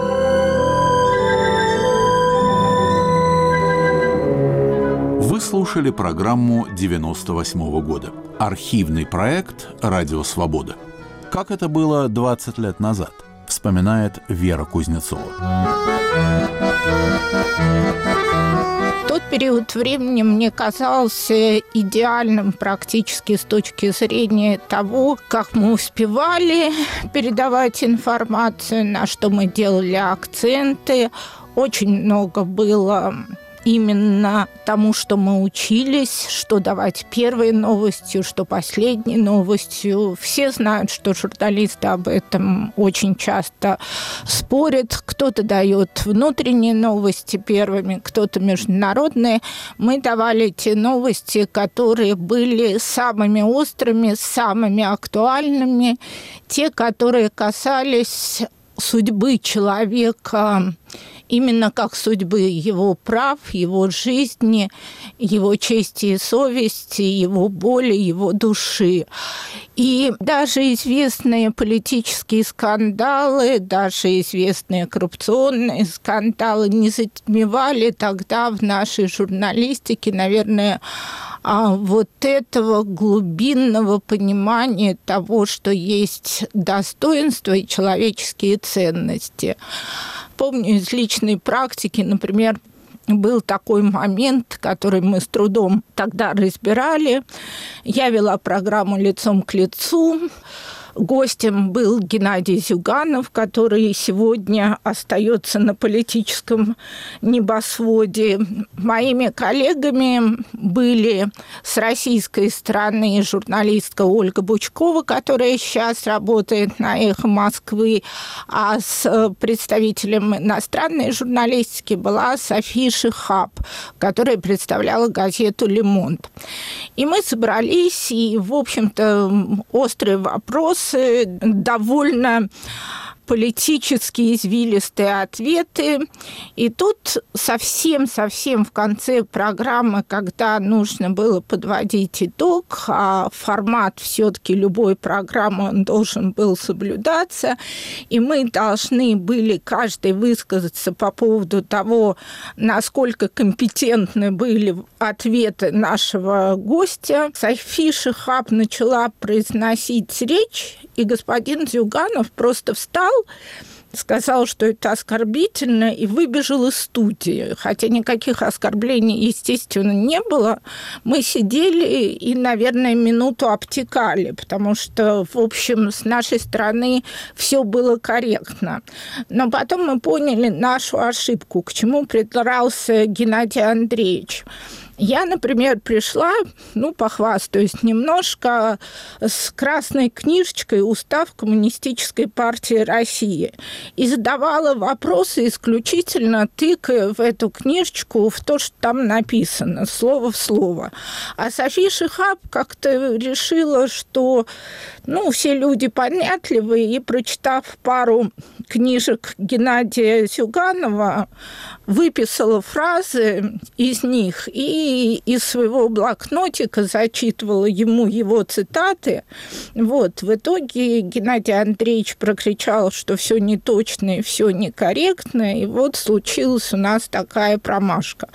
Вы слушали программу 98-го года. Архивный проект «Радио Свобода». Как это было 20 лет назад, вспоминает Вера Кузнецова. Тот период времени мне казался идеальным практически с точки зрения того, как мы успевали передавать информацию, на что мы делали акценты. Очень много было именно тому, что мы учились, что давать первой новостью, что последней новостью. Все знают, что журналисты об этом очень часто спорят. Кто-то дает внутренние новости первыми, кто-то международные. Мы давали те новости, которые были самыми острыми, самыми актуальными, те, которые касались судьбы человека, именно как судьбы его прав, его жизни, его чести и совести, его боли, его души. И даже известные политические скандалы, даже известные коррупционные скандалы не затмевали тогда в нашей журналистике, наверное, вот этого глубинного понимания того, что есть достоинство и человеческие ценности. Помню из личной практики, например, был такой момент, который мы с трудом тогда разбирали. Я вела программу «Лицом к лицу». Гостем был Геннадий Зюганов, который сегодня остается на политическом небосводе. Моими коллегами были с российской стороны журналистка Ольга Бучкова, которая сейчас работает на «Эхо Москвы», а с представителем иностранной журналистики была София Шихаб, которая представляла газету «Le Monde». И мы собрались, и, в общем-то, острые вопросы, довольно политические извилистые ответы. И тут совсем-совсем в конце программы, когда нужно было подводить итог, а формат все-таки любой программы он должен был соблюдаться, и мы должны были каждый высказаться по поводу того, насколько компетентны были ответы нашего гостя. София Шихаб начала произносить речь, и господин Зюганов просто встал, сказал, что это оскорбительно, и выбежал из студии. Хотя никаких оскорблений, естественно, не было. Мы сидели и, наверное, минуту обтекали, потому что, в общем, с нашей стороны все было корректно. Но потом мы поняли нашу ошибку, к чему придрался Геннадий Андреевич. Я, например, пришла, похвастаюсь немножко, с красной книжечкой «Устав Коммунистической партии России» и задавала вопросы исключительно тыкая в эту книжечку в то, что там написано, слово в слово. А София Шихаб как-то решила, что все люди понятливые, и, прочитав пару книжек Геннадия Зюганова, выписала фразы из них и из своего блокнотика зачитывала ему его цитаты. В итоге Геннадий Андреевич прокричал, что все неточно и все некорректно, и случилась у нас такая промашка.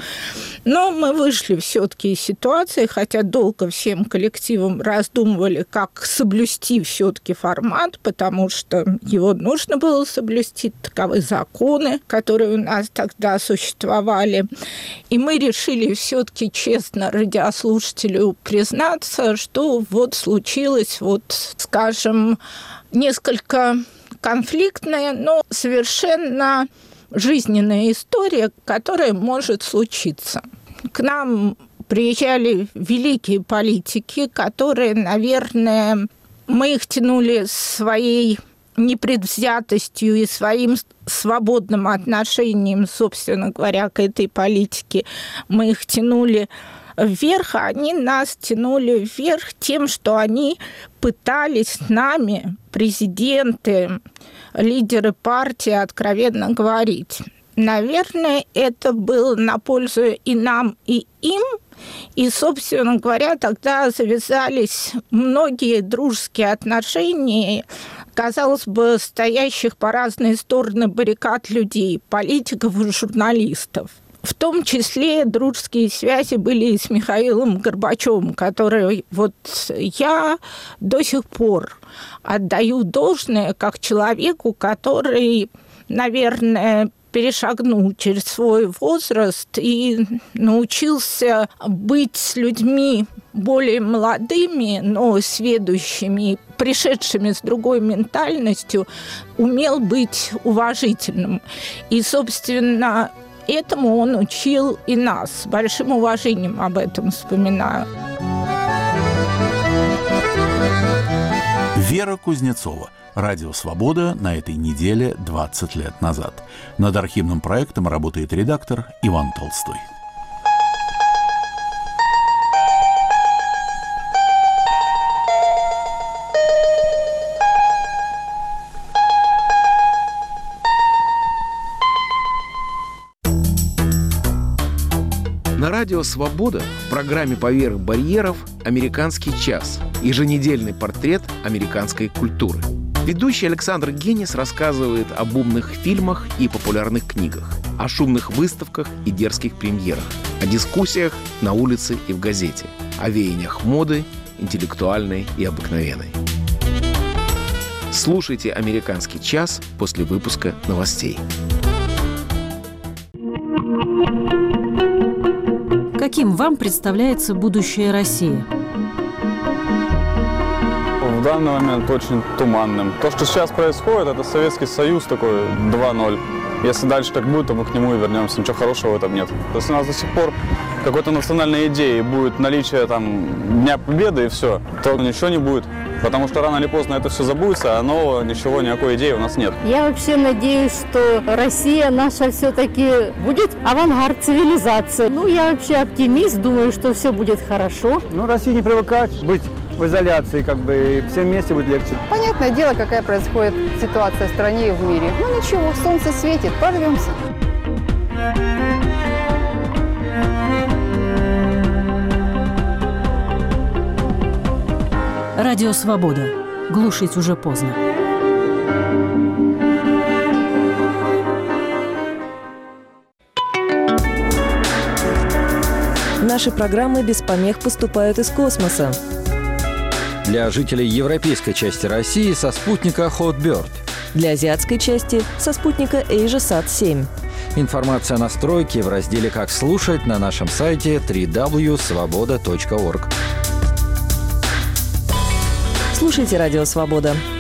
Но мы вышли все-таки из ситуации, хотя долго всем коллективом раздумывали, как соблюсти все-таки формат, потому что его нужно было соблюсти, таковы законы, которые у нас тогда существовали. И мы решили все-таки честно радиослушателю признаться, что случилось, скажем, несколько конфликтная, но совершенно жизненная история, которая может случиться. К нам приезжали великие политики, которые, наверное, мы их тянули своей непредвзятостью и своим свободным отношением, собственно говоря, к этой политике. Мы их тянули вверх, а они нас тянули вверх тем, что они пытались с нами, президенты, лидеры партии, откровенно говорить. Наверное, это было на пользу и нам, и им. И, собственно говоря, тогда завязались многие дружеские отношения, казалось бы, стоящих по разные стороны баррикад людей, политиков и журналистов. В том числе дружеские связи были и с Михаилом Горбачевым, который я до сих пор отдаю должное как человеку, который, наверное, перешагнул через свой возраст и научился быть с людьми более молодыми, но сведущими, пришедшими с другой ментальностью, умел быть уважительным. И, собственно, этому он учил и нас. С большим уважением об этом вспоминаю. Вера Кузнецова. Радио «Свобода» на этой неделе 20 лет назад. Над архивным проектом работает редактор Иван Толстой. На радио «Свобода» в программе «Поверх барьеров» «Американский час» – еженедельный портрет американской культуры. Ведущий Александр Генис рассказывает об умных фильмах и популярных книгах, о шумных выставках и дерзких премьерах, о дискуссиях на улице и в газете, о веяниях моды, интеллектуальной и обыкновенной. Слушайте «Американский час» после выпуска новостей. Каким вам представляется будущее России? в данный момент очень туманным. То, что сейчас происходит, это Советский Союз такой 2.0. Если дальше так будет, то мы к нему и вернемся. Ничего хорошего в этом нет. Если у нас до сих пор какой-то национальной идеи будет наличие там Дня Победы и все, то ничего не будет. Потому что рано или поздно это все забудется, а нового ничего, никакой идеи у нас нет. Я вообще надеюсь, что Россия наша все-таки будет авангард цивилизации. Я вообще оптимист, думаю, что все будет хорошо. Россия не привыкать быть в изоляции, и всем вместе будет легче. Понятное дело, какая происходит ситуация в стране и в мире. Ничего, солнце светит, прорвемся. Радио «Свобода». Глушить уже поздно. Наши программы без помех поступают из космоса. Для жителей европейской части России со спутника Hotbird. Для азиатской части со спутника AsiaSat-7. Информация о настройке в разделе «Как слушать» на нашем сайте www.svoboda.org. Слушайте «Радио Свобода».